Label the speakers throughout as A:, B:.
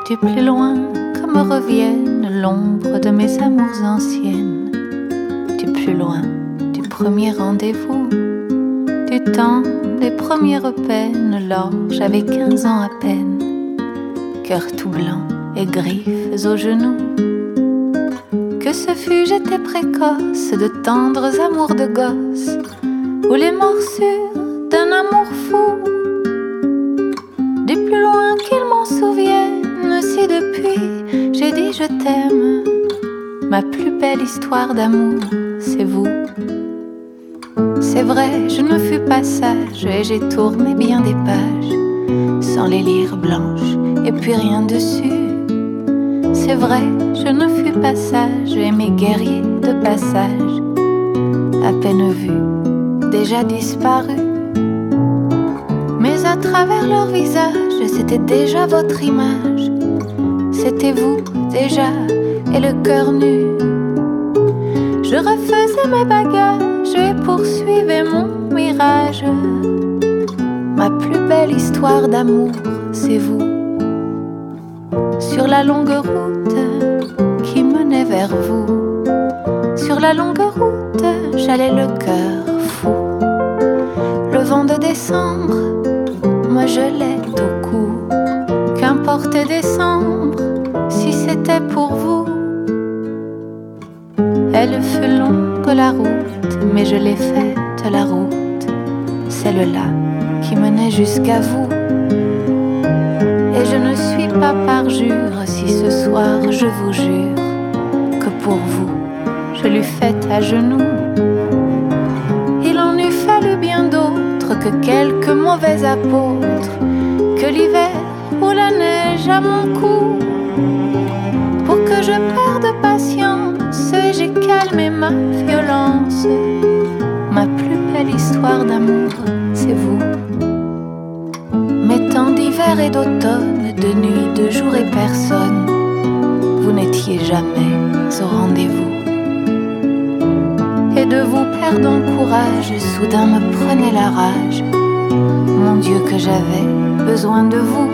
A: Du plus loin que me revienne l'ombre de mes amours anciennes. Du plus loin du premier rendez-vous, du temps des premières peines, lors j'avais 15 ans à peine. Cœur tout blanc et griffes aux genoux. Que ce fut, j'étais précoce, de tendres amours de gosse, ou les morsures d'un amour fou. Du plus loin qu'ils m'en souviennent, si depuis j'ai dit je t'aime, ma plus belle histoire d'amour, c'est vous. C'est vrai, je ne fus pas sage et j'ai tourné bien des pages sans les lire blanches et puis rien dessus. C'est vrai, je ne fus pas sage et mes guerriers de passage, à peine vus, déjà disparus. Mais à travers leur visage, c'était déjà votre image. C'était vous déjà et le cœur nu. Je refaisais mes bagages et poursuivais mon mirage. Ma plus belle histoire d'amour, c'est vous. Sur la longue route qui menait vers vous, sur la longue route, j'allais le cœur fou. Le vent de décembre me gelait au cou. Qu'importe décembre, si c'était pour vous. Elle fut longue la route, mais je l'ai faite la route, celle-là qui menait jusqu'à vous. Et je ne suis pas parjure si ce soir je vous jure que pour vous je l'eus faite à genoux. Il en eût fallu bien d'autres que quelques mauvais apôtres, que l'hiver ou la neige à mon cou, pour que je perde patience et j'ai calmé ma violence. Ma plus belle histoire d'amour, c'est vous. Mes temps d'hiver et d'automne, de nuit, de jour et personne, vous n'étiez jamais au rendez-vous. Et de vous perdant courage, soudain me prenait la rage. Mon Dieu, que j'avais besoin de vous.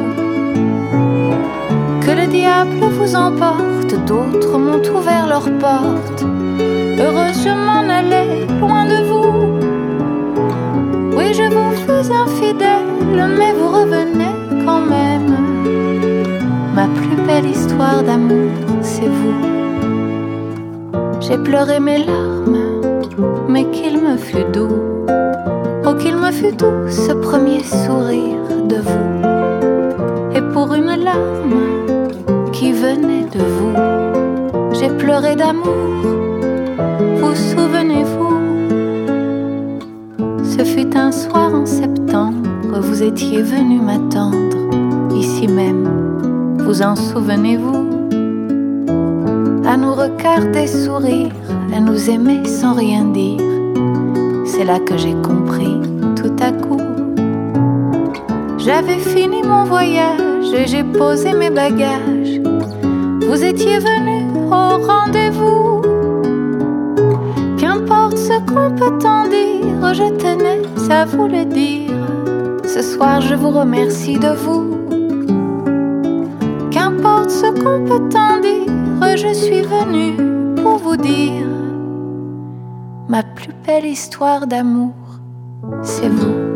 A: Que le diable vous emporte, d'autres m'ont ouvert leurs portes. Heureuse je m'en allais loin de vous. Oui, je vous fus infidèle, mais vous revenez quand même. Ma plus belle histoire d'amour, c'est vous. J'ai pleuré mes larmes, mais qu'il me fut doux. Oh, qu'il me fut doux ce premier sourire de vous. Et pour une larme qui venait de vous, j'ai pleuré d'amour, vous souvenez-vous? Ce fut un soir en septembre, vous étiez venu m'attendre, ici même, vous en souvenez-vous? À nous regarder sourire, à nous aimer sans rien dire, c'est là que j'ai compris tout à coup. J'avais fini mon voyage et j'ai posé mes bagages, vous étiez venu au rendez-vous. Qu'importe ce qu'on peut en dire, je tenais à vous le dire. Ce soir je vous remercie de vous. Qu'importe ce qu'on peut en dire, je suis venue pour vous dire. Ma plus belle histoire d'amour, c'est vous.